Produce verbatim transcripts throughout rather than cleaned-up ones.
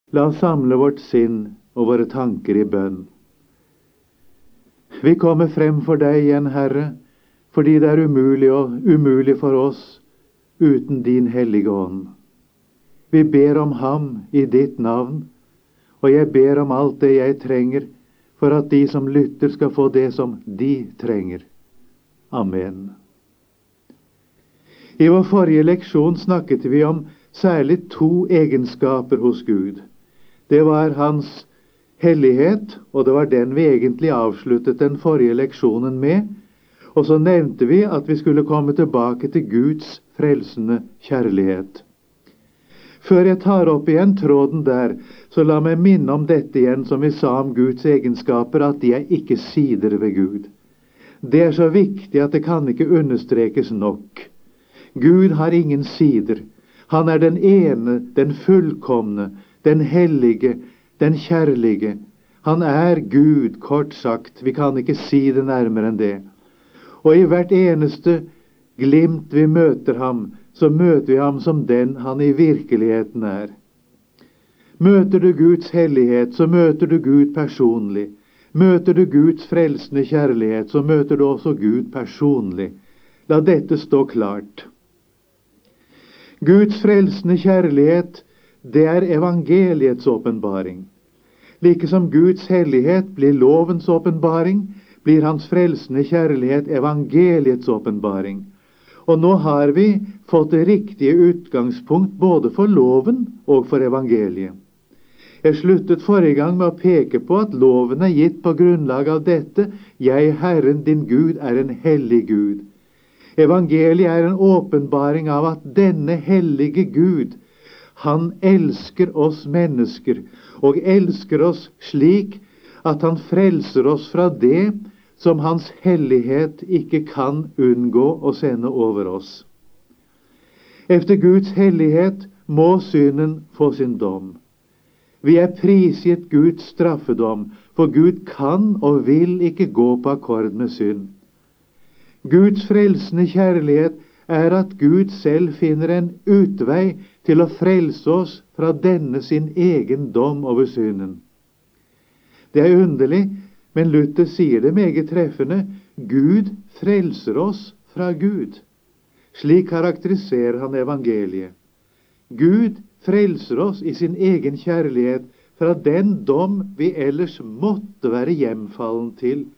La oss samle vårt sinn og våre tanker i bønn. Vi kommer frem for deg igjen, Herre, fordi det er umulig og umulig for oss uten din hellige ånd. Vi ber om ham i ditt navn, og jeg ber om alt det jeg trenger, for at de som lytter skal få det som de trenger. Amen. I vår forrige leksjon snakket vi om særlig to egenskaper hos Gud. Det var hans hellighet, og det var den vi egentlig avsluttet den forrige leksjonen med. Og så nevnte vi at vi skulle komme tilbake til Guds frelsende kjærlighet. Før jeg tar opp igjen tråden der, så la meg minne om dette igjen som vi sa om Guds egenskaper, at de er ikke sider ved Gud. Det er så viktig at det kan ikke understrekes nok. Gud har ingen sider. Han er den ene, den fullkomne, den hellige, den kjærlige. Han er Gud, kort sagt. Vi kan ikke si det nærmere enn det. Og i hvert eneste glimt vi møter ham, så møter vi ham som den han i virkeligheten er. Møter du Guds hellighet, så møter du Gud personlig. Møter du Guds frelsende kjærlighet, så møter du også Gud personlig. La dette stå klart. Guds frelsende kjærlighet, det er evangeliets åpenbaring. Like som Guds hellighet blir lovens åpenbaring, blir hans frelsende kjærlighet evangeliets åpenbaring. Og nå har vi fått det riktige utgangspunkt både for loven og for evangeliet. Jeg sluttet forrige gang med å peke på at loven er gitt på grunnlag av dette: Jeg, Herren din Gud, er en hellig Gud. Evangeliet er en åpenbaring av at denne hellige Gud, han elsker oss mennesker, og elsker oss slik at han frelser oss fra det som hans hellighet ikke kan unngå å sende over oss. Efter Guds hellighet må synden få sin dom. Vi er prisgitt Guds straffedom, for Gud kan og vil ikke gå på akkord med synd. Guds frelsende kjærlighet er at Gud selv finner en utvei til å frelse oss fra denne sin egen dom over synden. Det er underlig, men Luther sier det meget treffende: Gud frelser oss fra Gud. Slik karakteriserer han evangeliet. Gud frelser oss i sin egen kjærlighet fra den dom vi ellers måtte være hjemfallen til.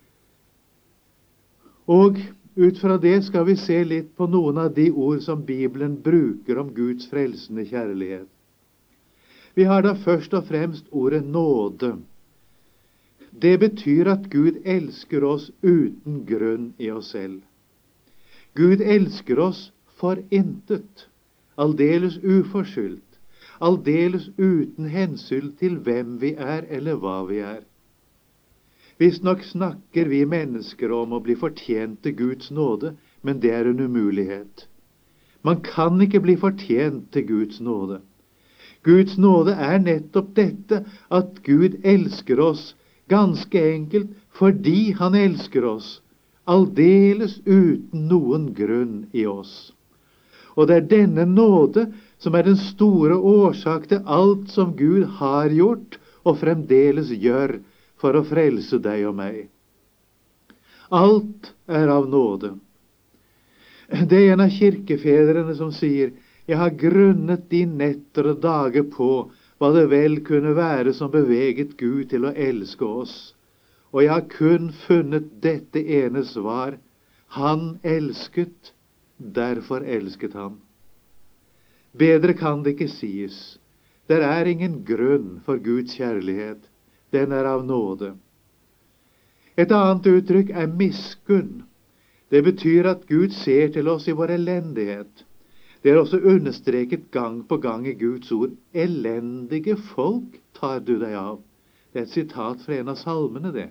Og ut fra det skal vi se litt på noen av de ord som Bibelen bruker om Guds frelsende kjærlighet. Vi har da først og fremst ordet nåde. Det betyr at Gud elsker oss uten grunn i oss selv. Gud elsker oss for intet, aldeles uforskyldt, aldeles uten hensyn til hvem vi er eller hva vi er. Visstnok snakker vi mennesker om å bli fortjent til Guds nåde, men det er en umulighet. Man kan ikke bli fortjent til Guds nåde. Guds nåde er nettopp dette, at Gud elsker oss, ganske enkelt fordi han elsker oss, aldeles uten noen grunn i oss. Og det er denne nåde som er den store årsak til alt som Gud har gjort og fremdeles gjør for å frelse deg og meg. Alt er av nåde. Det er en av kirkefedrene som sier: Jeg har grunnet de netter og dager på hva det vel kunne være som beveget Gud til å elske oss. Og jeg har kun funnet dette ene svar: Han elsket, derfor elsket han. Bedre kan det ikke sies. Det er ingen grunn for Guds kjærlighet. Den er av nåde. Et annet uttrykk er miskunn. Det betyr at Gud ser til oss i vår elendighet. Det er også understreket gang på gang i Guds ord: Elendige folk tar du deg av. Det er et sitat fra en av salmene, det.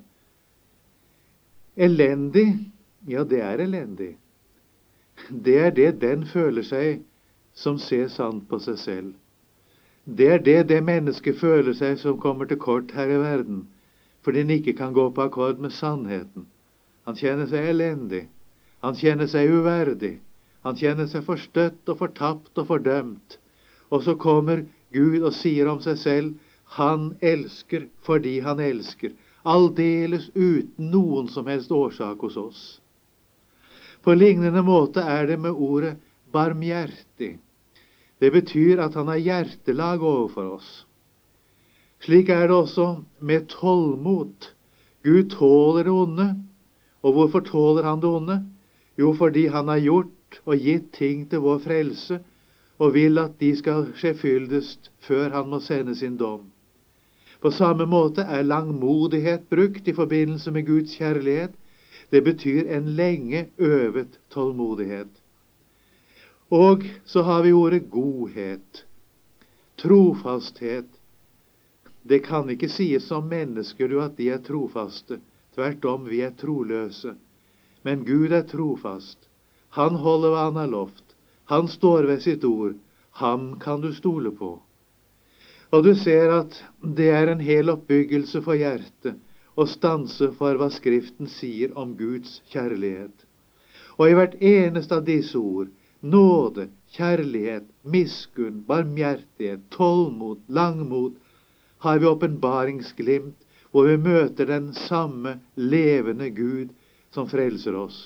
Elendig, ja, det er elendig. Det er det den føler seg som ser sant på seg selv. Det er det det mennesket føler seg som kommer til kort her i verden, fordi den ikke kan gå på akkord med sannheten. Han kjenner seg elendig. Han kjenner seg uverdig. Han kjenner seg forstøtt og fortapt og fordømt. Og så kommer Gud og sier om seg selv: Han elsker fordi han elsker, aldeles uten noen som helst årsak hos oss. På lignende måte er det med ordet barmhjertig. Det betyr at han har hjertelag overfor oss. Slik er det også med tålmod. Gud tåler det onde. Og hvorfor tåler han det onde? Jo, fordi han har gjort og gitt ting til vår frelse, og vil at de skal skje fyldest før han må sende sin dom. På samme måte er langmodighet brukt i forbindelse med Guds kjærlighet. Det betyr en lenge øvet tålmodighet. Og så har vi ordet godhet, trofasthet. Det kan ikke sies om mennesker du at de er trofaste. Tvert om, vi er troløse. Men Gud er trofast. Han holder hva han har lovt. Han står ved sitt ord. Ham kan du stole på. Og du ser at det er en hel oppbyggelse for hjertet å stanse for hva Skriften sier om Guds kjærlighet. Og i hvert eneste av disse ord, nåde, kjærlighet, miskunn, barmhjertighet, tålmod, langmod, har vi åpenbaringsglimt, hvor vi møter den samme levende Gud som frelser oss.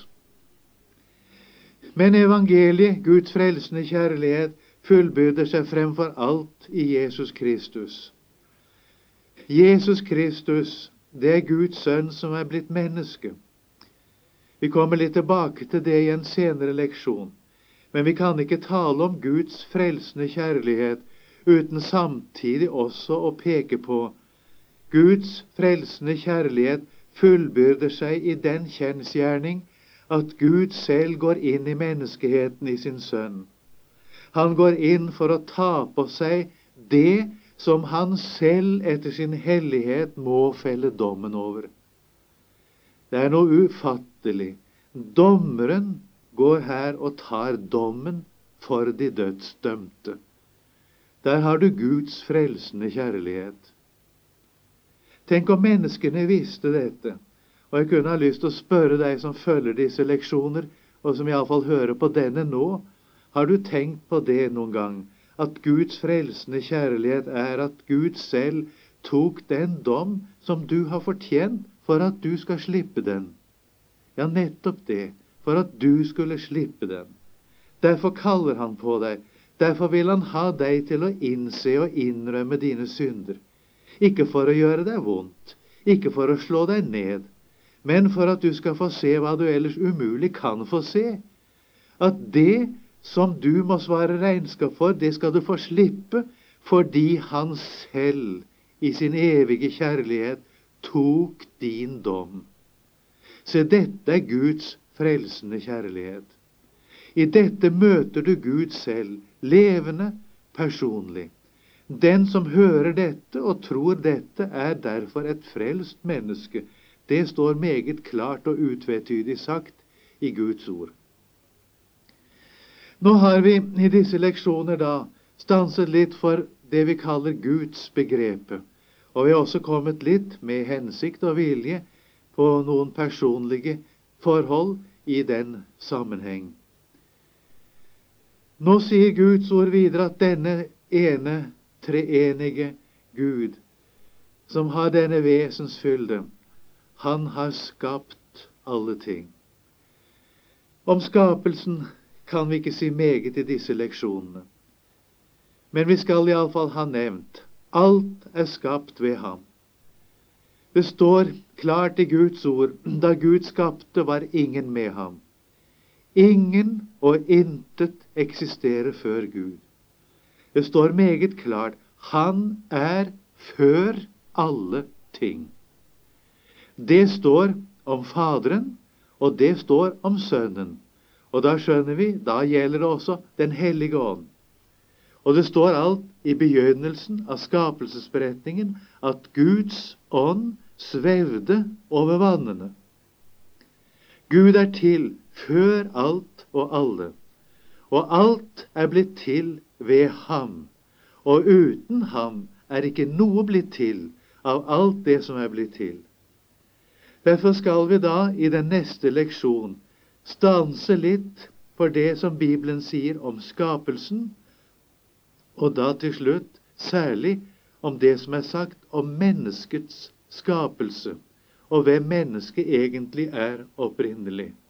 Men evangeliet, Guds frelsende kjærlighet, fullbyrder seg fremfor alt i Jesus Kristus. Jesus Kristus, det er Guds sønn som er blitt menneske. Vi kommer litt tilbake til det i en senere leksjon. Men vi kan ikke tale om Guds frelsende kjærlighet uten samtidig også å peke på Guds frelsende kjærlighet fullbyrder seg i den kjensgjerning at Gud selv går inn i menneskeheten i sin sønn. Han går inn for å ta på seg det som han selv etter sin hellighet må felle dommen over. Det er noe ufattelig. Dommeren går her og tar dommen for de dødsdømte. Der har du Guds frelsende kjærlighet. Tenk om menneskene visste dette, og jeg kunne ha lyst til å spørre deg som følger disse leksjoner, og som i alle fall hører på denne nå, har du tenkt på det noen gang, at Guds frelsende kjærlighet er at Gud selv tok den dom som du har fortjent for at du skal slippe den? Ja, nettopp det, for at du skulle slippe den. Derfor kaller han på deg, derfor vil han ha deg til å innse og innrømme dine synder. Ikke for å gjøre deg vondt, ikke for å slå deg ned, men for at du skal få se hva du ellers umulig kan få se. At det som du må svare regnskap for, det skal du få slippe, fordi han selv i sin evige kjærlighet tok din dom. Se, dette er Guds frelsende kjærlighet. I dette møter du Gud selv, levende, personlig. Den som hører dette og tror dette, er derfor et frelst menneske. Det står meget klart og utvetydig sagt i Guds ord. Nå har vi i disse leksjoner da stanset litt for det vi kaller Guds begrepet, og vi har også kommet litt med hensikt og vilje på noen personlige forhold i den sammenheng. Nå sier Guds ord videre at denne ene treenige Gud, som har denne vesensfylde, han har skapt alle ting. Om skapelsen kan vi ikke si meget i disse leksjonene. Men vi skal i alle fall ha nevnt, alt er skapt ved ham. Det står klart i Guds ord, da Gud skapte var ingen med ham. Ingen og intet eksisterer før Gud. Det står meget klart, han er før alle ting. Det står om Faderen, og det står om Sønnen. Og da skjønner vi, da gjelder det også den hellige ånd. Og det står alt i begynnelsen av skapelsesberetningen at Guds ånd svevde over vannene. Gud er til før alt og alle, og alt er blitt til ved ham. Og uten ham er ikke noe blitt til av alt det som er blitt til. Derfor skal vi da i den neste leksjon stanse litt for det som Bibelen sier om skapelsen, og da til slutt særlig om det som er sagt om menneskets skapelse, og hvem mennesket egentlig er opprinnelig.